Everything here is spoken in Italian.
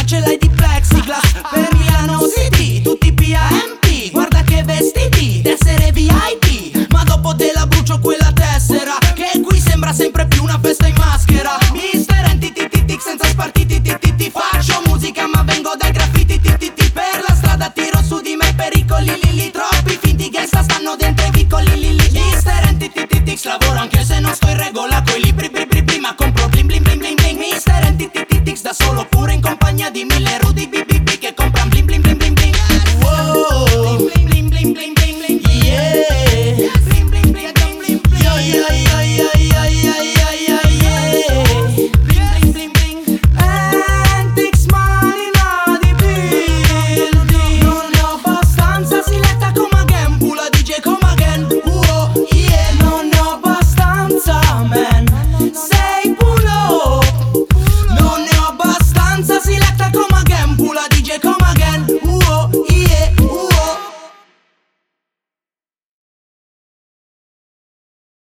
ce l'hai di plexiglass per Milano City, tutti PAMP, guarda che vestiti, d'essere VIP. Ma dopo te la brucio quella tessera, che qui sembra sempre più una festa in maschera. Mister NTTT senza spartiti, ti faccio musica ma vengo dal graffiti, per la strada tiro su di me pericoli, li troppi finti gangsta stanno dentro i vicoli, Mister NTTT lavoro anche se non sto in regola coi libri, ma compro bling bling bling bling bling. Mister NTTT da solo pure in compagnia di 1000 rudi,